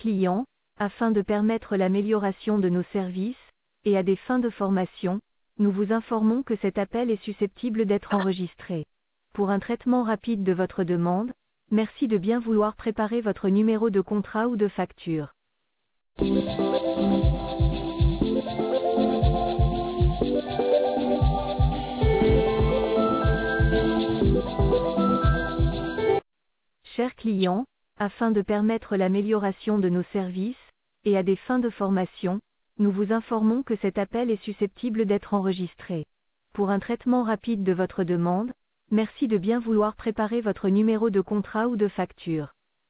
client, afin de permettre l'amélioration de nos services, et à des fins de formation, nous vous informons que cet appel est susceptible d'être enregistré. Pour un traitement rapide de votre demande, merci de bien vouloir préparer votre numéro de contrat ou de facture. Chers clients, afin de permettre l'amélioration de nos services, et à des fins de formation, nous vous informons que cet appel est susceptible d'être enregistré. Pour un traitement rapide de votre demande, merci de bien vouloir préparer votre numéro de contrat ou de facture.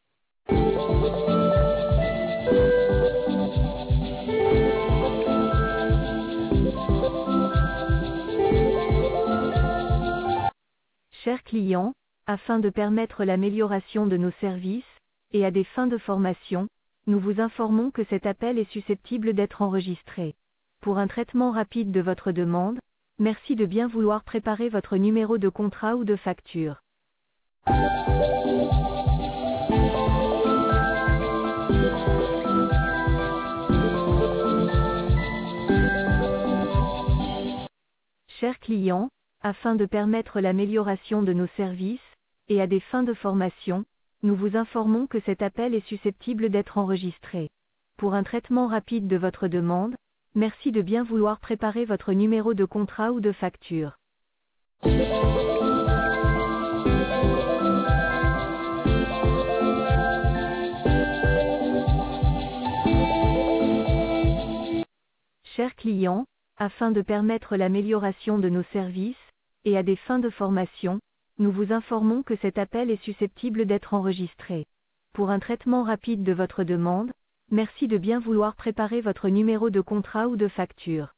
Chers clients, afin de permettre l'amélioration de nos services, et à des fins de formation, nous vous informons que cet appel est susceptible d'être enregistré. Pour un traitement rapide de votre demande, merci de bien vouloir préparer votre numéro de contrat ou de facture. Chers clients, afin de permettre l'amélioration de nos services, et à des fins de formation, nous vous informons que cet appel est susceptible d'être enregistré. Pour un traitement rapide de votre demande, merci de bien vouloir préparer votre numéro de contrat ou de facture. Chers clients, afin de permettre l'amélioration de nos services, et à des fins de formation, nous vous informons que cet appel est susceptible d'être enregistré. Pour un traitement rapide de votre demande, merci de bien vouloir préparer votre numéro de contrat ou de facture.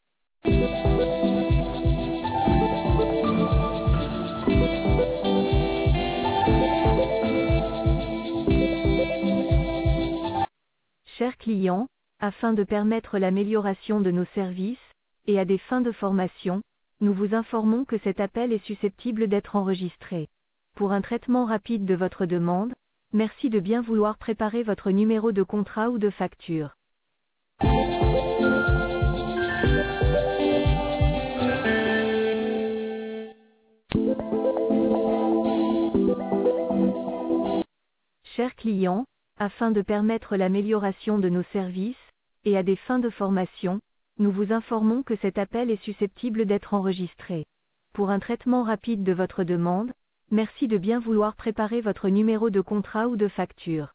Chers clients, afin de permettre l'amélioration de nos services, et à des fins de formation, nous vous informons que cet appel est susceptible d'être enregistré. Pour un traitement rapide de votre demande, merci de bien vouloir préparer votre numéro de contrat ou de facture. Chers clients, afin de permettre l'amélioration de nos services, et à des fins de formation, nous vous informons que cet appel est susceptible d'être enregistré. Pour un traitement rapide de votre demande, merci de bien vouloir préparer votre numéro de contrat ou de facture.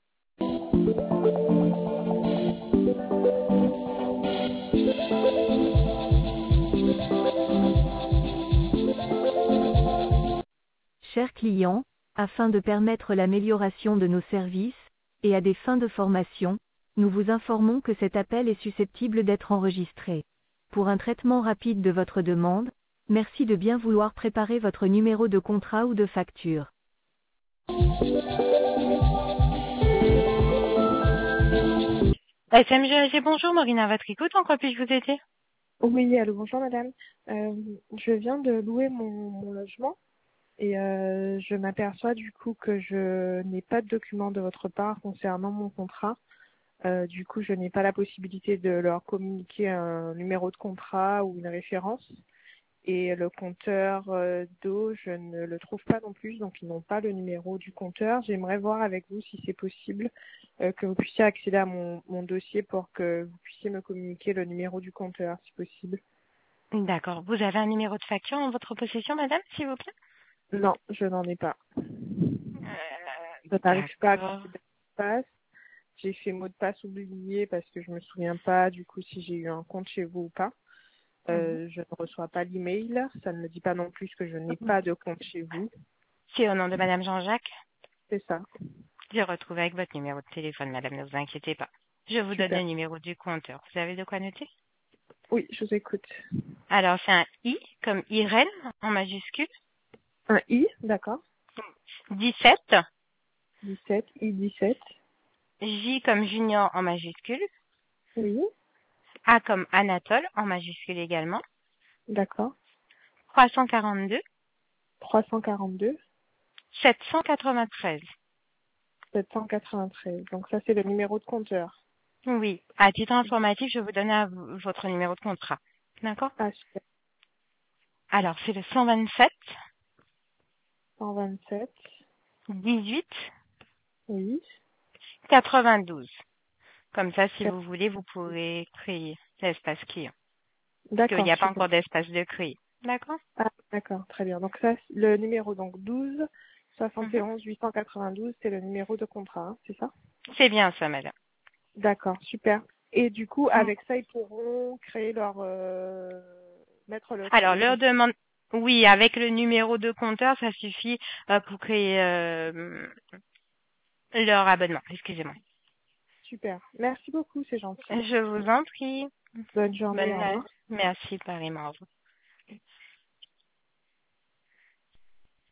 Chers clients, afin de permettre l'amélioration de nos services, et à des fins de formation, nous vous informons que cet appel est susceptible d'être enregistré. Pour un traitement rapide de votre demande, merci de bien vouloir préparer votre numéro de contrat ou de facture. SMGAG, bonjour, Morina, à votre écoute, en quoi puis-je vous aider? Oui, allô, bonjour madame. Je viens de louer mon logement et je m'aperçois du coup que je n'ai pas de document de votre part concernant mon contrat. Du coup, je n'ai pas la possibilité de leur communiquer un numéro de contrat ou une référence. Et le compteur d'eau, je ne le trouve pas non plus, donc ils n'ont pas le numéro du compteur. J'aimerais voir avec vous si c'est possible que vous puissiez accéder à mon dossier pour que vous puissiez me communiquer le numéro du compteur, si possible. D'accord. Vous avez un numéro de facture en votre possession, madame, s'il vous plaît? Non, je n'en ai pas. Je n'arrive pas à accéder à mot de passe. J'ai fait mot de passe oublié parce que je me souviens pas du coup si j'ai eu un compte chez vous ou pas. Je ne reçois pas l'email. Ça ne me dit pas non plus que je n'ai pas de compte chez vous. C'est au nom de madame Jean-Jacques? C'est ça. J'ai retrouvé avec votre numéro de téléphone, madame, ne vous inquiétez pas. Je vous donne le numéro du compteur. Vous avez de quoi noter? Oui, je vous écoute. Alors, c'est un I comme Irène en majuscule. Un I, d'accord. 17. 17, I17. J comme Junior en majuscule. Oui. A comme Anatole en majuscule également. D'accord. 342. 342. 793. 793. Donc ça, c'est le numéro de compteur. Oui. À titre informatif, je vous donne votre numéro de contrat. D'accord? Ah, super. Alors, c'est le 127 127. 18 Oui. 92. Comme ça, si vous voulez, vous pourrez créer l'espace client. Parce qu'il n'y D'accord, a pas super. encore d'espace de créer. D'accord? Ah, d'accord, très bien. Donc ça, le numéro donc 12 Mhm. 71 892, c'est le numéro de contrat, hein, c'est ça? C'est bien ça, madame. D'accord, super. Et du coup, Mm. avec ça, ils pourront créer leur mettre Alors, le leur compte. demande, oui, avec le numéro de compteur, ça suffit pour créer leur abonnement. Excusez-moi. Super. Merci beaucoup, c'est gentil. Je vous en prie. Bonne journée, au Bonne, revoir. merci, pareillement. Au revoir.